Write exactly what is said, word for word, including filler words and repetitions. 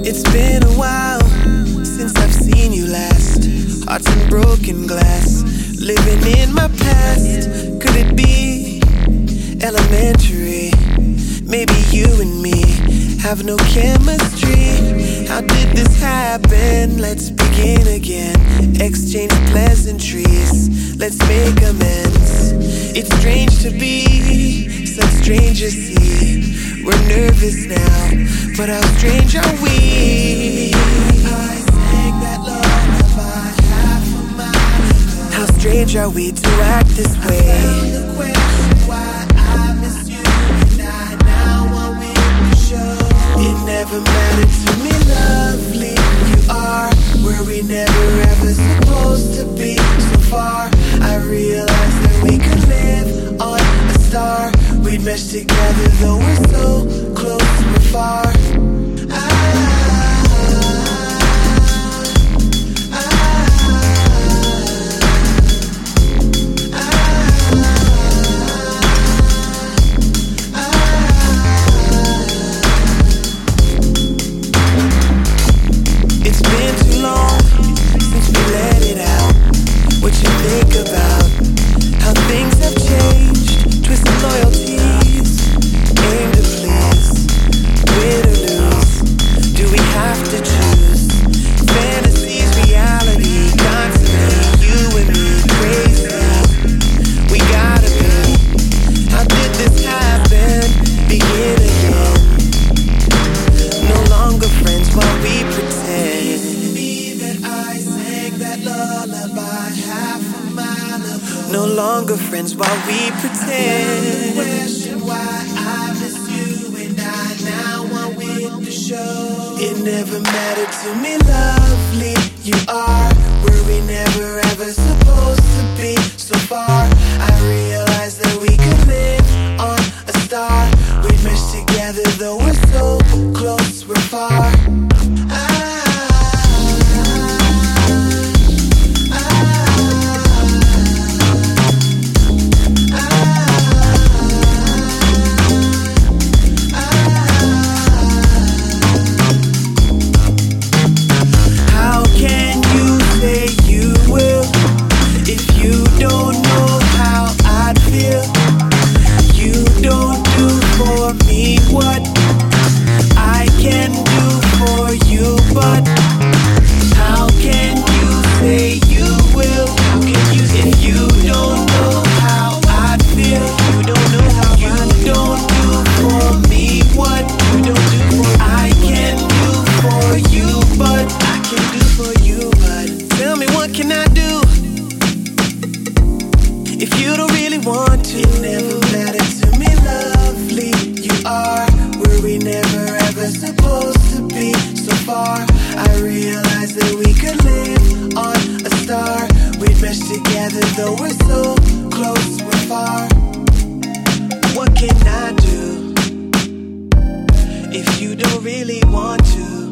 It's been a while since I've seen you last. Hearts and broken glass, living in my past. Could it be elementary? Maybe you and me have no chemistry. How did this happen? Let's begin again. Exchange pleasantries, let's make amends. It's strange to be such strangers, see. We're nervous now, but how strange are we? I sang that lullaby half a mile ago. How strange are we to act this way? I found the question why I miss you, and I now want me to show. It never mattered to me, lovely you are, where we never ever supposed to be. So far, I realized that we could live on a star. We'd mesh together though we're so close, we're far. It's been too long since we let it out. What you think about how things have changed, twisted loyalties, aim to please, win or lose. Do we have to choose? Fantasies, reality, constantly, you and me, crazy. We gotta be. How did this happen? Begin again. No longer friends while we pretend. It used to be that I sang that lullaby half a mile ago. No longer friends while we pretend. Question why I miss you, and I now want with the show. It never mattered to me, lovely you are, where we never ever supposed to be. So far, I realized that we could live on a star. We mesh together though we're so close, we're far. If you don't really want to, it never mattered to me, lovely you are, where we never ever supposed to be. So far, I realized that we could live on a star. We'd mesh together though we're so close, we're far. What can I do if you don't really want to?